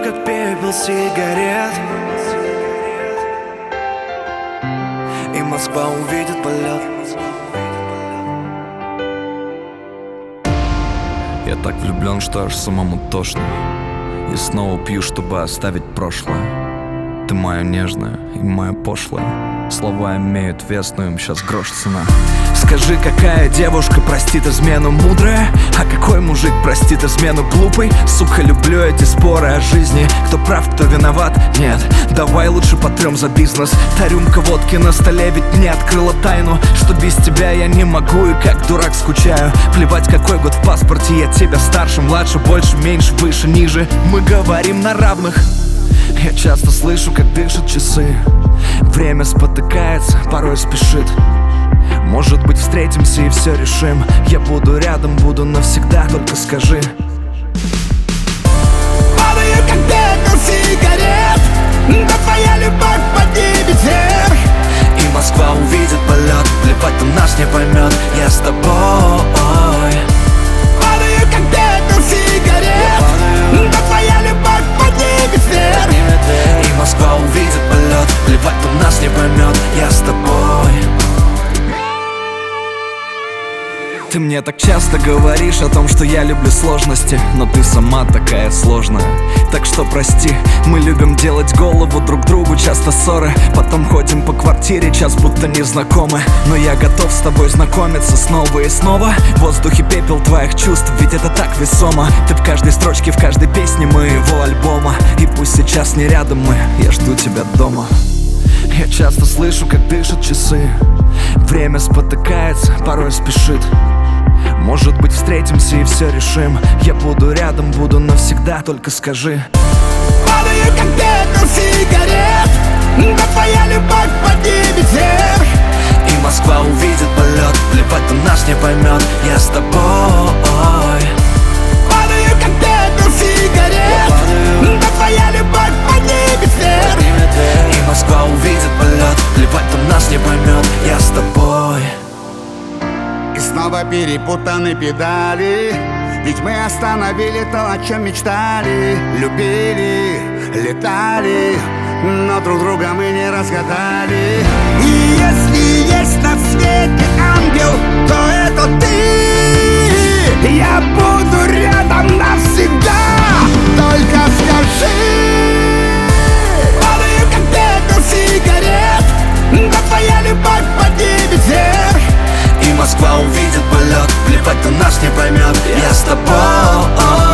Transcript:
как пепел сигарет, и Москва увидит полет. Я так влюблен, что аж самому тошно. И снова пью, чтобы оставить прошлое. Ты моя нежная и моя пошлая. Слова имеют вес, но им сейчас грош цена. Скажи, какая девушка простит измену мудрая, а какой мужик простит измену глупый? Сука, люблю эти споры о жизни. Кто прав, кто виноват? Нет, давай лучше потрем за бизнес. Та рюмка водки на столе ведь мне открыла тайну, что без тебя я не могу и как дурак скучаю. Плевать, какой год в паспорте, я тебя старше, младше, больше, меньше, выше, ниже. Мы говорим на равных. Я часто слышу, как дышат часы. Время спотыкается, порой спешит. Может быть, встретимся и все решим. Я буду рядом, буду навсегда, только скажи. Падаю, как пепел сигарет, да твоя любовь поднимет вверх. И Москва увидит полет, плевать он нас не поймет. Я с тобой. Падаю, как пепел сигарет, да твоя любовь поднимет вверх. И Москва увидит полет, плевать он нас не поймет. Я с тобой. Ты мне так часто говоришь о том, что я люблю сложности, но ты сама такая сложная. Так что прости, мы любим делать голову друг другу, часто ссоры. Потом ходим по квартире, час будто незнакомы. Но я готов с тобой знакомиться снова и снова. В воздухе пепел твоих чувств, ведь это так весомо. Ты в каждой строчке, в каждой песне моего альбома. И пусть сейчас не рядом мы, я жду тебя дома. Я часто слышу, как дышат часы. Время спотыкается, порой спешит. Может быть, встретимся и все решим. Я буду рядом, буду навсегда, только скажи. Падаю, как пепел сигарет, да твоя любовь поднимет вверх. И Москва увидит полет, плевать он нас не поймет. Я с тобой. Падаю, как пепел сигарет, да твоя любовь поднимет вверх. И Москва увидит полет, плевать он нас не поймет. Я с тобой. И снова перепутаны педали, ведь мы остановили то, о чем мечтали. Любили, летали, но друг друга мы не разгадали. И если есть на свете ангел, то это ты. Я буду рядом навсегда, только скажи. Падаю, как пепел сигарет, да твоя любовь поднимет вверх. И Москва увидит полет, плевать он нас не поймет. Я с тобой.